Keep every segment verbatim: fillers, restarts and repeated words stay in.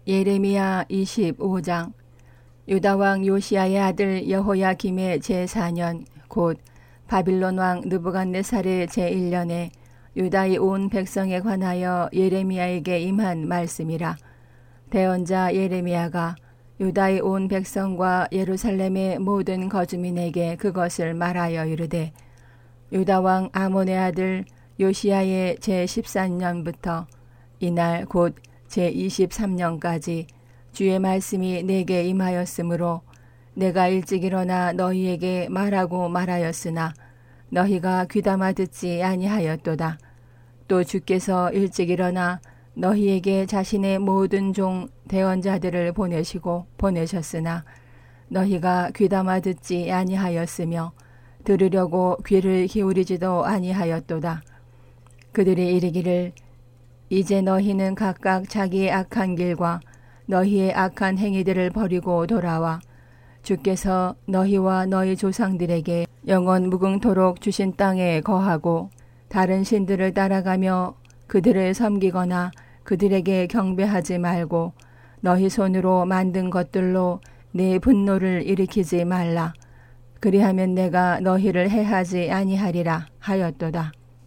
예레미야 이십오 장. 유다왕 요시야의 아들 여호야김의 제사 년 곧 바빌론 왕 느부갓네살의 제일 년에 유다의 온 백성에 관하여 예레미야에게 임한 말씀이라. 대언자 예레미야가 유다의 온 백성과 예루살렘의 모든 거주민에게 그것을 말하여 이르되, 유다 왕 아몬의 아들 요시야의 제십삼 년부터 이날 곧 제이십삼 년까지 주의 말씀이 내게 임하였으므로 내가 일찍 일어나 너희에게 말하고 말하였으나 너희가 귀담아 듣지 아니하였도다. 또 주께서 일찍 일어나 너희에게 자신의 모든 종 대언자들을 보내시고 보내셨으나 너희가 귀담아 듣지 아니하였으며 들으려고 귀를 기울이지도 아니하였도다. 그들이 이르기를, 이제 너희는 각각 자기의 악한 길과 너희의 악한 행위들을 버리고 돌아와 주께서 너희와 너희 조상들에게 영원 무궁토록 주신 땅에 거하고 다른 신들을 따라가며 그들을 섬기거나 그들에게 경배하지 말고 너희 손으로 만든 것들로 내 분노를 일으키지 말라. 그리하면 내가 너희를 해하지 아니하리라 하였도다.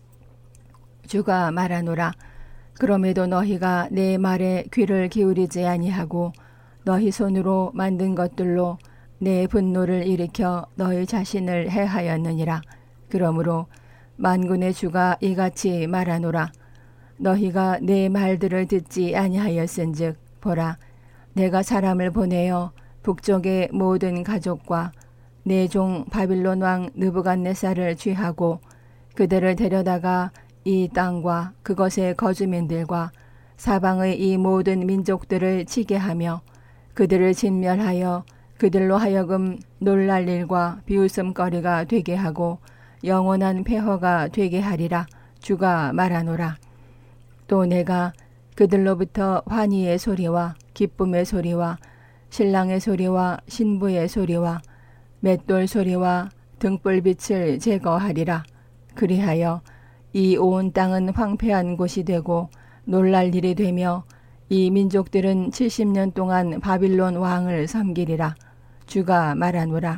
주가 말하노라. 그럼에도 너희가 내 말에 귀를 기울이지 아니하고 너희 손으로 만든 것들로 내 분노를 일으켜 너희 자신을 해하였느니라. 그러므로 만군의 주가 이같이 말하노라. 너희가 내 말들을 듣지 아니하였은즉 보라, 내가 사람을 보내어 북쪽의 모든 가족과 내 종 바빌론 왕 느부갓네살을 취하고 그들을 데려다가 이 땅과 그것의 거주민들과 사방의 이 모든 민족들을 치게 하며 그들을 진멸하여 그들로 하여금 놀랄 일과 비웃음거리가 되게 하고 영원한 폐허가 되게 하리라. 주가 말하노라. 또 내가 그들로부터 환희의 소리와 기쁨의 소리와 신랑의 소리와 신부의 소리와 맷돌 소리와 등불빛을 제거하리라. 그리하여 이 온 땅은 황폐한 곳이 되고 놀랄 일이 되며 이 민족들은 칠십 년 동안 바빌론 왕을 섬기리라. 주가 말하노라.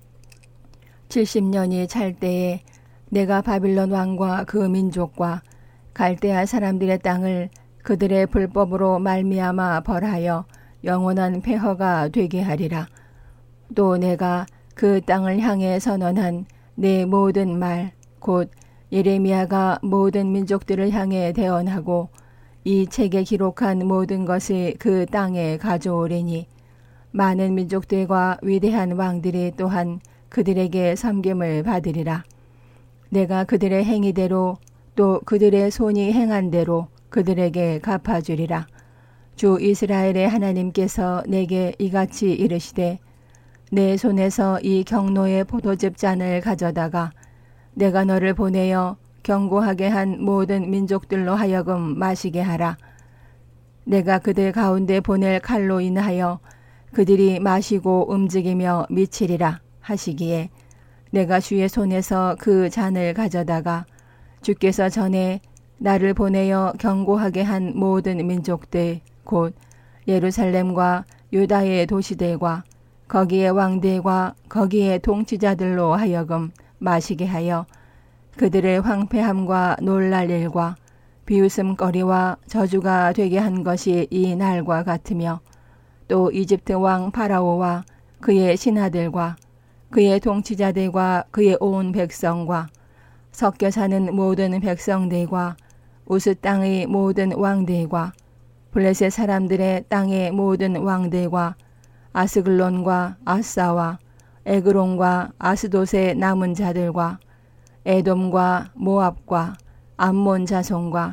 칠십 년이 찰 때에 내가 바빌론 왕과 그 민족과 갈대아 사람들의 땅을 그들의 불법으로 말미암아 벌하여 영원한 폐허가 되게 하리라. 또 내가 그 땅을 향해 선언한 내 모든 말 곧 예레미야가 모든 민족들을 향해 대언하고 이 책에 기록한 모든 것이 그 땅에 가져오리니 많은 민족들과 위대한 왕들이 또한 그들에게 섬김을 받으리라. 내가 그들의 행위대로 또 그들의 손이 행한 대로 그들에게 갚아주리라. 주 이스라엘의 하나님께서 내게 이같이 이르시되, 내 손에서 이 경노의 포도즙 잔을 가져다가 내가 너를 보내어 경고하게 한 모든 민족들로 하여금 마시게 하라. 내가 그들 가운데 보낼 칼로 인하여 그들이 마시고 움직이며 미치리라 하시기에 내가 주의 손에서 그 잔을 가져다가 주께서 전에 나를 보내어 경고하게 한 모든 민족들 곧 예루살렘과 유다의 도시들과 거기에 왕들과 거기에 통치자들로 하여금 마시게 하여 그들의 황폐함과 놀랄 일과 비웃음거리와 저주가 되게 한 것이 이 날과 같으며 또 이집트 왕 파라오와 그의 신하들과 그의 통치자들과 그의 온 백성과 섞여 사는 모든 백성들과 우스 땅의 모든 왕들과 블레셋 사람들의 땅의 모든 왕들과 아스글론과 아사와 에그론과 아스돗의 남은 자들과 에돔과 모압과 암몬 자손과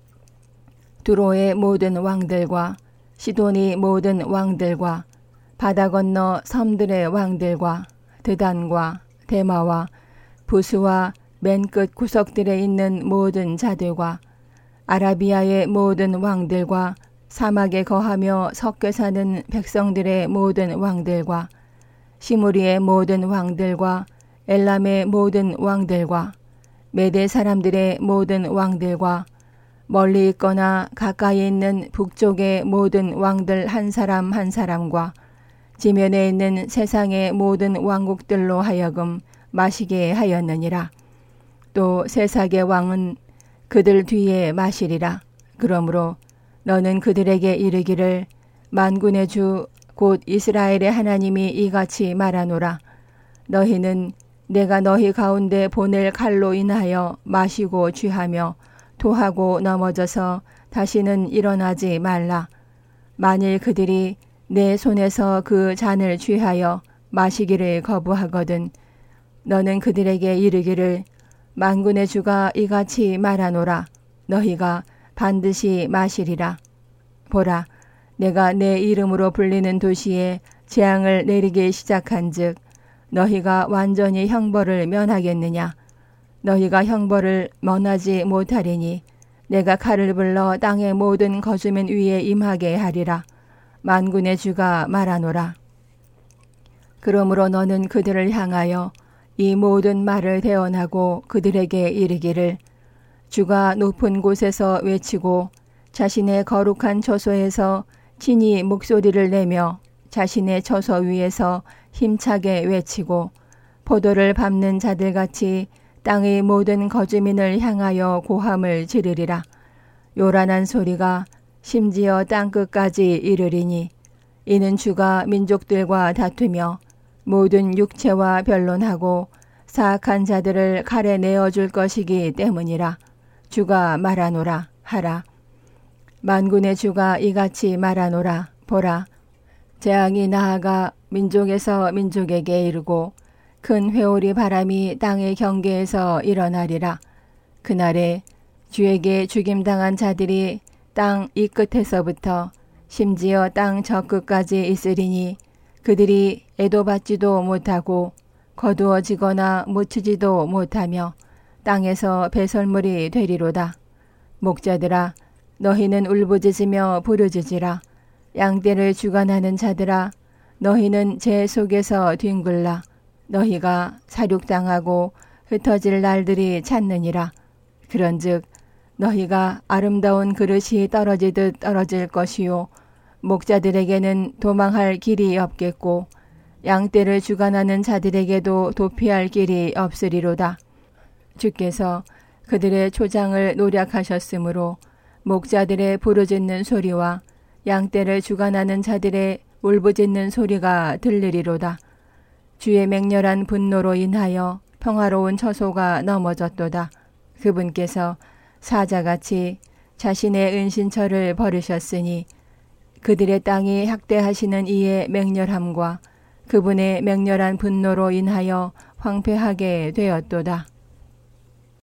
두로의 모든 왕들과 시돈의 모든 왕들과 바다 건너 섬들의 왕들과 드단과 데마와 부스와 맨 끝 구석들에 있는 모든 자들과 아라비아의 모든 왕들과 사막에 거하며 섞여 사는 백성들의 모든 왕들과 시무리의 모든 왕들과 엘람의 모든 왕들과 메대 사람들의 모든 왕들과 멀리 있거나 가까이 있는 북쪽의 모든 왕들 한 사람 한 사람과 지면에 있는 세상의 모든 왕국들로 하여금 마시게 하였느니라. 또 세상의 왕은 그들 뒤에 마시리라. 그러므로 너는 그들에게 이르기를 만군의 주 곧 이스라엘의 하나님이 이같이 말하노라. 너희는 내가 너희 가운데 보낼 칼로 인하여 마시고 취하며 토하고 넘어져서 다시는 일어나지 말라. 만일 그들이 내 손에서 그 잔을 취하여 마시기를 거부하거든 너는 그들에게 이르기를 만군의 주가 이같이 말하노라. 너희가 반드시 마시리라. 보라, 내가 내 이름으로 불리는 도시에 재앙을 내리기 시작한즉 너희가 완전히 형벌을 면하겠느냐. 너희가 형벌을 면하지 못하리니 내가 칼을 불러 땅의 모든 거주민 위에 임하게 하리라. 만군의 주가 말하노라. 그러므로 너는 그들을 향하여 이 모든 말을 대언하고 그들에게 이르기를 주가 높은 곳에서 외치고 자신의 거룩한 처소에서 친히 목소리를 내며 자신의 처소 위에서 힘차게 외치고 포도를 밟는 자들같이 땅의 모든 거주민을 향하여 고함을 지르리라. 요란한 소리가 심지어 땅끝까지 이르리니 이는 주가 민족들과 다투며 모든 육체와 변론하고 사악한 자들을 칼에 내어줄 것이기 때문이라. 주가 말하노라 하라. 만군의 주가 이같이 말하노라. 보라, 재앙이 나아가 민족에서 민족에게 이르고 큰 회오리 바람이 땅의 경계에서 일어나리라. 그날에 주에게 죽임당한 자들이 땅 이 끝에서부터 심지어 땅 저 끝까지 있으리니 그들이 애도받지도 못하고 거두어지거나 묻히지도 못하며 땅에서 배설물이 되리로다. 목자들아, 너희는 울부짖으며 부르짖으라. 양떼를 주관하는 자들아, 너희는 제 속에서 뒹굴라. 너희가 사륙당하고 흩어질 날들이 찼느니라. 그런즉 너희가 아름다운 그릇이 떨어지듯 떨어질 것이요 목자들에게는 도망할 길이 없겠고 양떼를 주관하는 자들에게도 도피할 길이 없으리로다. 주께서 그들의 초장을 노략하셨으므로 목자들의 부르짖는 소리와 양떼를 주관하는 자들의 울부짖는 소리가 들리리로다. 주의 맹렬한 분노로 인하여 평화로운 처소가 넘어졌도다. 그분께서 사자같이 자신의 은신처를 버리셨으니 그들의 땅이 학대하시는 이의 맹렬함과 그분의 맹렬한 분노로 인하여 황폐하게 되었도다.